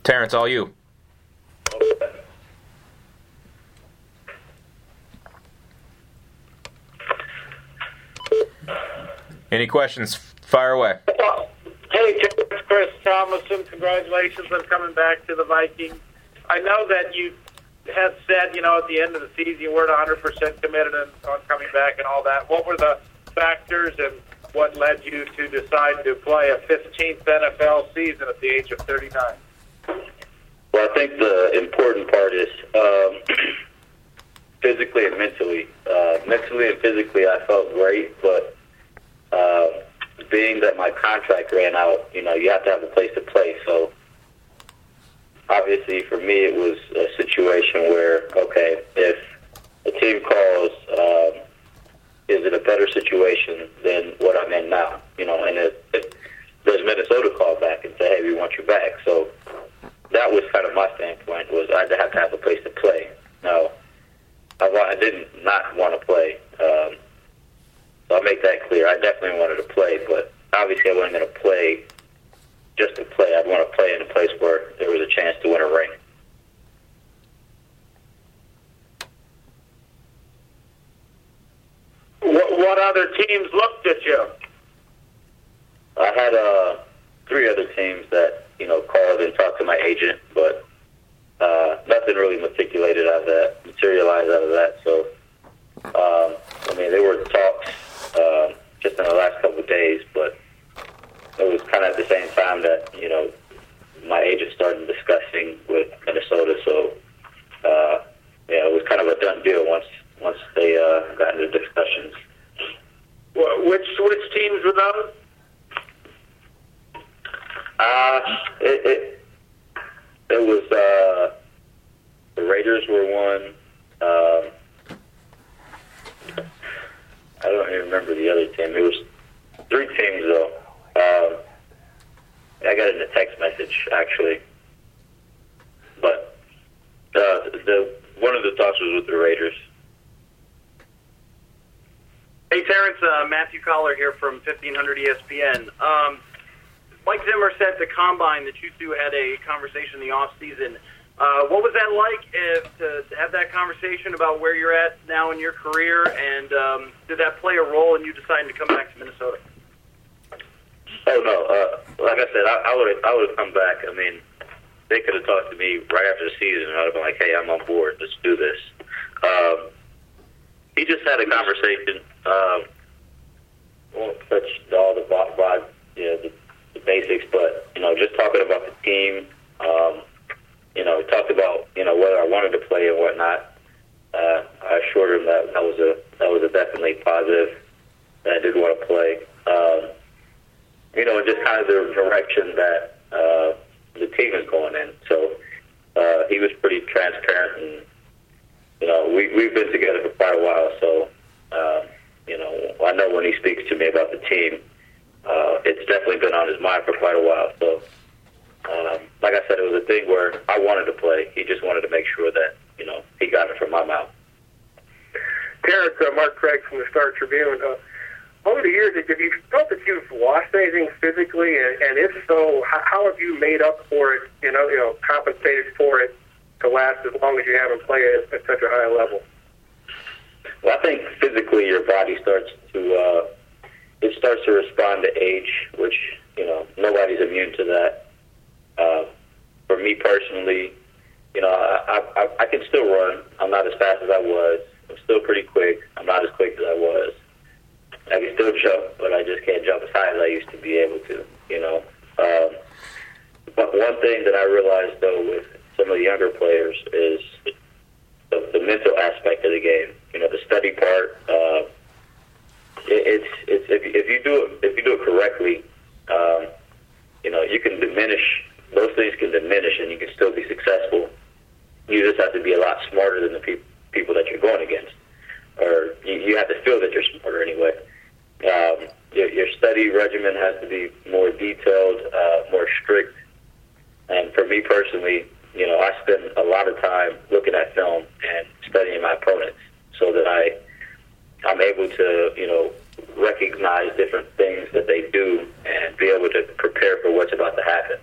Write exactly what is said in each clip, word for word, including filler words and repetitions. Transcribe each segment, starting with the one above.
Terrence, all you. Any questions? Fire away. Hey, Terrence, Chris Thomason, congratulations on coming back to the Vikings. I know that you had said, you know, at the end of the season you weren't one hundred percent committed on coming back and all that. What were the factors and what led you to decide to play a fifteenth N F L season at the age of thirty-nine? Well, I think the important part is um, physically and mentally. Uh, mentally and physically, I felt great, but uh, being that my contract ran out, you know, you have to have a place to play. So obviously, for me, it was a situation where, okay, if a team calls, um, is it a better situation than what I'm in now? You know, and it, it, does Minnesota call back and say, hey, we want you back? So that was kind of my standpoint, was I'd have to have a place to play. Now, I, I didn't not want to play. Um, so I'll make that clear. I definitely wanted to play, but obviously I wasn't going to play just to play. I'd want to play in a place where there was a chance to win a ring. What, what other teams looked at you? I had uh, three other teams that, you know, called and talked to my agent, but uh, nothing really matriculated out of that, materialized out of that. So, um, I mean, there were talks uh, just in the last couple of days, but it was kind of at the same time that, you know, my agent started discussing with Minnesota. So, uh, yeah, it was kind of a done deal once once they uh, got into discussions. Well, which which teams were those? Uh, it, it, it was, uh, the Raiders were one. Um, I don't even remember the other team. It was three teams, though. Um, I got it in a text message, actually. But uh, the one of the talks was with the Raiders. Hey, Terrence, uh, Matthew Collar here from fifteen hundred E S P N. Um, Mike Zimmer said at the Combine that you two had a conversation in the off-season. Uh, what was that like if, to, to have that conversation about where you're at now in your career, and um, did that play a role in you deciding to come back to Minnesota? Oh, no. Uh, like I said, I, I would have I would have come back. I mean, they could have talked to me right after the season, and I would have been like, hey, I'm on board. Let's do this. Um, he just had a conversation. Um, I won't touch all the, broad, you know, the, the basics, but, you know, just talking about the team. Um, you know, talked about, you know, whether I wanted to play and whatnot. Uh, I assured him that that was a that was a definitely positive, that I did want to play. Um, you know, and just kind of the direction that uh, the team is going in. So uh, he was pretty transparent, and, you know, we, we've been together for quite a while, so, um, you know, I know when he speaks to me about the team, uh, it's definitely been on his mind for quite a while. So, um, like I said, it was a thing where I wanted to play. He just wanted to make sure that, you know, he got it from my mouth. Terrence, uh, Mark Craig from the Star Tribune. Uh, over the years, have you felt that you've lost anything physically, and, and if so, how, how have you made up for it, you know, you know, compensated for it to last as long as you haven't played at, at such a high level? Well, I think physically your body starts to, uh, it starts to respond to age, which, you know, nobody's immune to that. Uh, for me personally, you know, I, I, I can still run. I'm not as fast as I was. I'm still pretty quick. I'm not as quick as I was. I can still jump, but I just can't jump as high as I used to be able to, you know. Um, but one thing that I realized, though, with some of the younger players is the, the mental aspect of the game. You know, the study part. Uh, it, it's it's if, if you do it if you do it correctly, um, you know, you can diminish those things can diminish, and you can still be successful. You just have to be a lot smarter than the pe- people that you're going against, or you, you have to feel that you're smarter anyway. Um, your, your study regimen has to be more detailed, uh, more strict. And for me personally, you know, I spend a lot of time looking at film and studying my opponents, so that I I'm able to, you know, recognize different things that they do and be able to prepare for what's about to happen.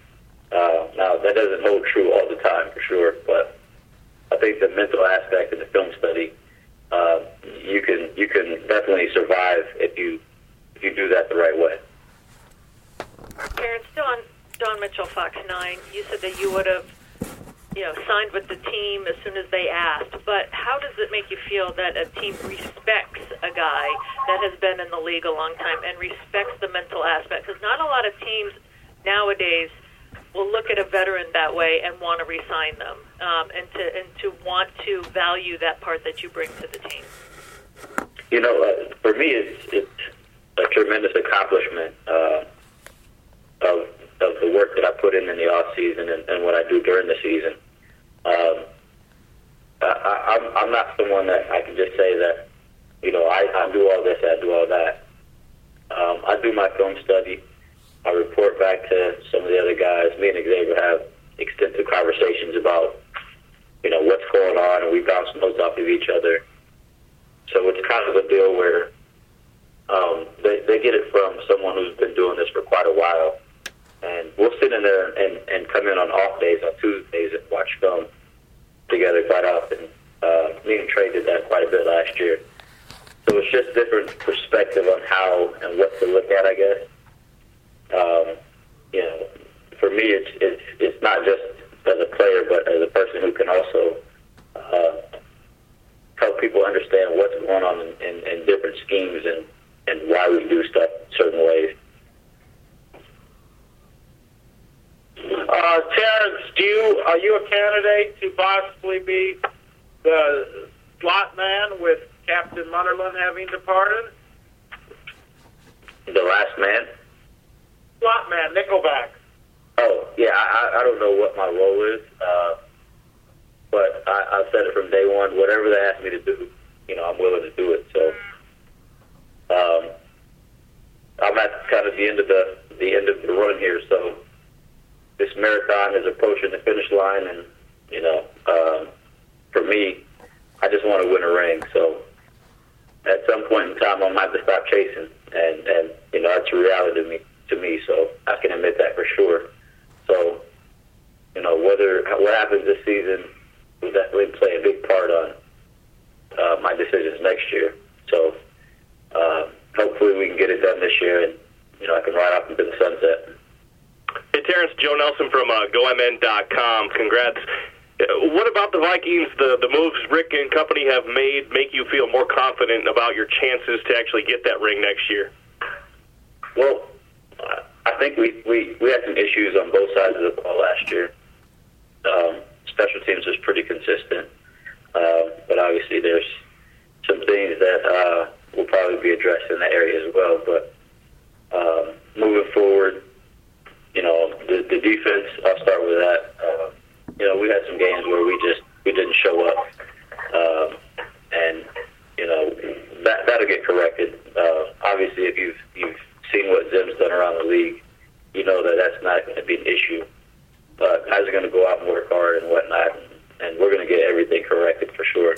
Uh, now, that doesn't hold true all the time, for sure, but I think the mental aspect of the film study, uh, you can you can definitely survive if you if you do that the right way. Terrence, still on Don Mitchell, Fox nine, you said that you would have, you know, signed with the team as soon as they asked, but how does it make you feel that a team respects a guy that has been in the league a long time and respects the mental aspect? Because not a lot of teams nowadays will look at a veteran that way and want to re-sign them, um, and to and to want to value that part that you bring to the team. You know, uh, for me, it's it's a tremendous accomplishment uh, of of the work that I put in in the off season and, and what I do during the season. Um, I, I, I'm I'm not someone that I can just say that, you know, I, I do all this, I do all that. Um, I do my film study. I report back to some of the other guys. Me and Xavier have extensive conversations about, you know, what's going on, and we bounce notes off of each other. So it's kind of a deal where um, they, they get it from someone who's been doing this for quite a while. And we'll sit in there and, and come in on off days, on Tuesdays, and watch film together quite often. Uh, me and Trey did that quite a bit last year. So it's just different perspective on how and what to look at, I guess. Um, you know, for me, it's, it's it's not just as a player, but as a person who can also uh, help people understand what's going on in, in, in different schemes and, and why we do stuff certain ways. Uh, Terrence, do you are you a candidate to possibly be the slot man with Captain Munnerlyn having departed? The last man? Slot man, nickelback. Oh, yeah, I, I don't know what my role is, uh, but I, I've said it from day one. Whatever they ask me to do, you know, I'm willing to do it. So um, I'm at kind of the end of the the end of the run here. So this marathon is approaching the finish line, and you know, um, for me, I just want to win a ring. So at some point in time, I might have to stop chasing, and and you know, that's a reality to me. to me, so I can admit that for sure. So, you know, whether what happens this season will definitely play a big part on uh, my decisions next year. So, uh, hopefully we can get it done this year, and, you know, I can ride off into the sunset. Hey, Terrence, Joe Nelson from uh, Go M N dot com. Congrats. What about the Vikings, the, the moves Rick and company have made, make you feel more confident about your chances to actually get that ring next year? Well, I think we, we, we had some issues on both sides of the ball last year. Um, special teams was pretty consistent, uh, but obviously there's some things that uh, will probably be addressed in that area as well. But um, moving forward, you know, the, the defense, I'll start with that. Uh, you know, we had some games where we just we didn't show up, um, and you know that that'll get corrected. Uh, obviously, if you've you've seen what Zim's done around the league, you know that that's not going to be an issue. But guys are going to go out and work hard and whatnot, and, and we're going to get everything corrected for sure.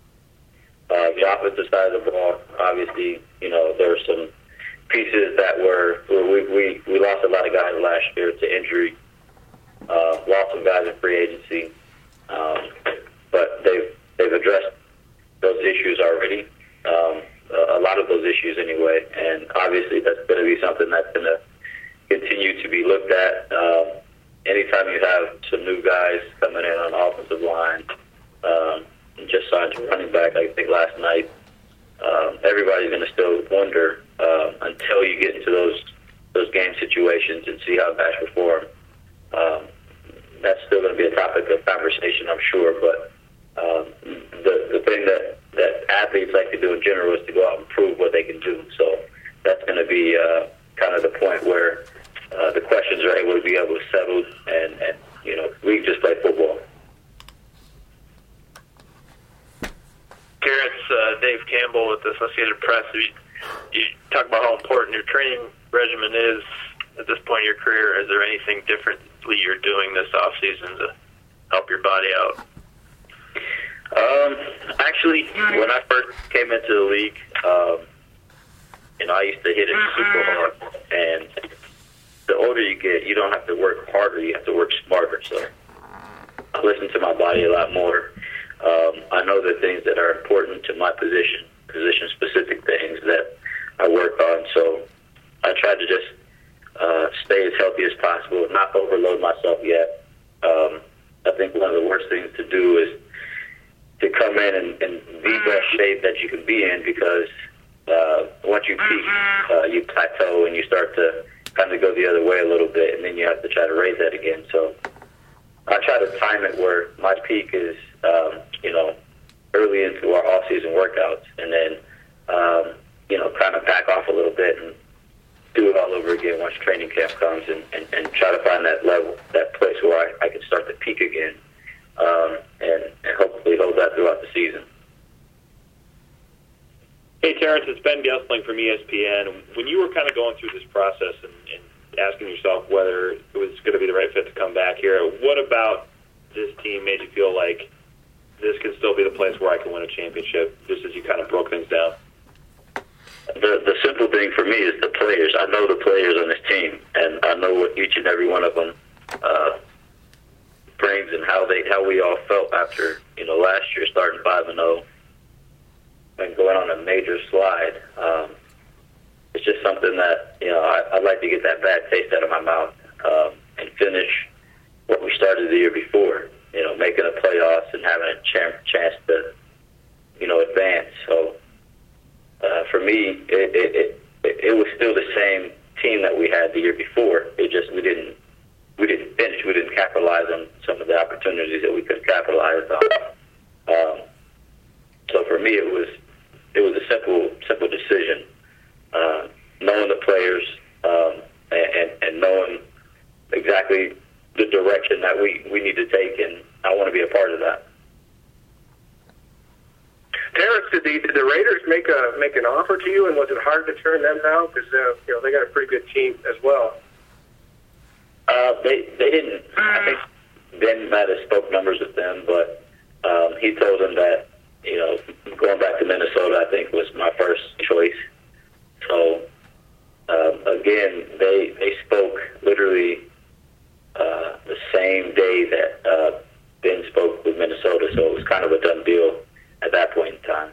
Uh, the offensive side of the ball, obviously, you know, there were some pieces that were, we, we, we lost a lot of guys last year to injury, uh, lost some guys in free agency, um, but they've, they've addressed those issues already. Um, a lot of those issues anyway, and obviously that's going to be something that's going to continue to be looked at. Um, anytime you have some new guys coming in on the offensive line, um, just signed a running back, I think last night, um, everybody's going to still wonder uh, until you get into those those game situations and see how guys perform. Um, that's still going to be a topic of conversation, I'm sure, but um, the, the thing that that athletes like to do in general is to go out and prove what they can do. So that's going to be uh, kind of the point where uh, the questions are able to be able to settle, and, and you know, we can just play football. Terrence, uh, Dave Campbell with the Associated Press. You, you talk about how important your training regimen is at this point in your career. Is there anything differently you're doing this off season to help your body out? Um, actually, when I first came into the league, um, you know, I used to hit it super hard, and the older you get, you don't have to work harder. You have to work smarter. So I listen to my body a lot more. Um, I know the things that are important to my position, position-specific things that I work on. So I try to just uh, stay as healthy as possible, not overload myself yet. Um, I think one of the worst things to do is to come in and, and be best shape that you can be in, because uh, once you peak, uh, you plateau and you start to kind of go the other way a little bit, and then you have to try to raise that again. So I try to time it where my peak is, um, you know, early into our off-season workouts, and then, um, you know, kind of back off a little bit and do it all over again once training camp comes, and, and, and try to find that level, that place where I, I can start to peak again, um, and, and hopefully hold that throughout the season. Hey, Terrence, it's Ben Gessling from E S P N. When you were kind of going through this process and, and asking yourself whether it was going to be the right fit to come back here, what about this team made you feel like this can still be the place where I can win a championship, just as you kind of broke things down? The the simple thing for me is the players. I know the players on this team, and I know what each and every one of them uh, brings, and how they how we all felt after, you know, last year starting five and zero and going on a major slide. Um, it's just something that, you know, I, I'd like to get that bad taste out of my mouth, um, and finish what we started the year before. You know, making a playoffs and having a ch- chance to, you know, advance. So. Uh, for me, it, it, it, it was still the same team that we had the year before. It just we didn't we didn't finish. We didn't capitalize on some of the opportunities that we could have capitalized on. Um, so for me, it was it was a simple simple decision, uh, knowing the players, um, and, and knowing exactly the direction that we, we need to take, and I want to be a part of that. Terrence, did the, did the Raiders make a make an offer to you, and was it hard to turn them down? Because uh, you know they got a pretty good team as well. Uh, they they didn't. I think Ben might have spoke numbers with them, but um, he told them that, you know, going back to Minnesota, I think was my first choice. So um, again, they they spoke literally uh, the same day that uh, Ben spoke with Minnesota, so it was kind of a done deal at that point in time.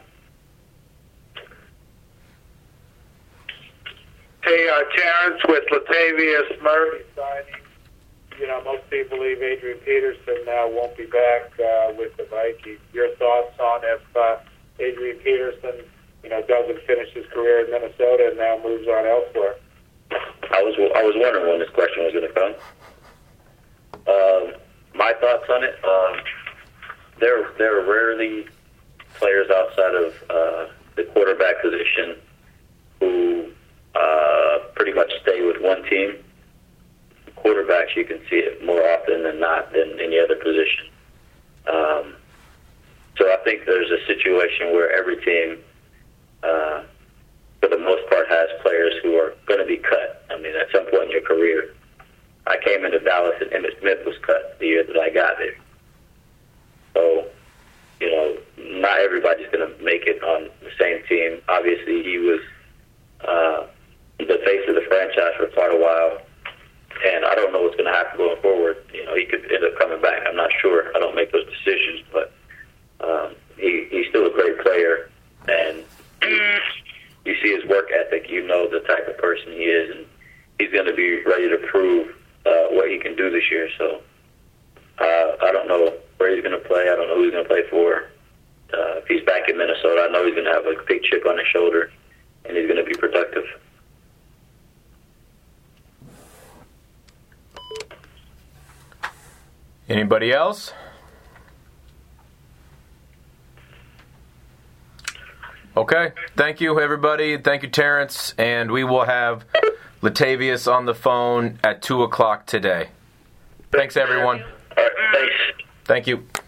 Hey, uh, Terrence, with Latavius Murray signing, you know, most people believe Adrian Peterson now won't be back uh, with the Vikings. Your thoughts on if uh, Adrian Peterson, you know, doesn't finish his career in Minnesota and now moves on elsewhere? I was I was wondering when this question was going to come. Um, my thoughts on it, um, there there are rarely players outside of uh, the quarterback position who uh, pretty much stay with one team. Quarterbacks, you can see it more often than not than any other position. Um, so I think there's a situation where every team, uh, for the most part, has players who are going to be cut. I mean, at some point in your career. I came into Dallas and Emmitt Smith was cut the year that I got there. So, you know, not everybody's going to make it on the same team. Obviously, he was uh, the face of the franchise for quite a while, and I don't know what's going to happen going forward. You know, he could end up coming back. I'm not sure. I don't make those decisions, but um, he, he's still a great player, and you see his work ethic. You know the type of person he is, and he's going to be ready to prove uh, what he can do this year. So uh, I don't know where he's going to play. I don't know who he's going to play for. Uh, if he's back in Minnesota, I know he's going to have a big chip on his shoulder, and he's going to be productive. Anybody else? Okay. Thank you, everybody. Thank you, Terrence. And we will have Latavius on the phone at two o'clock today. Thanks, everyone. All right, thanks. Thank you.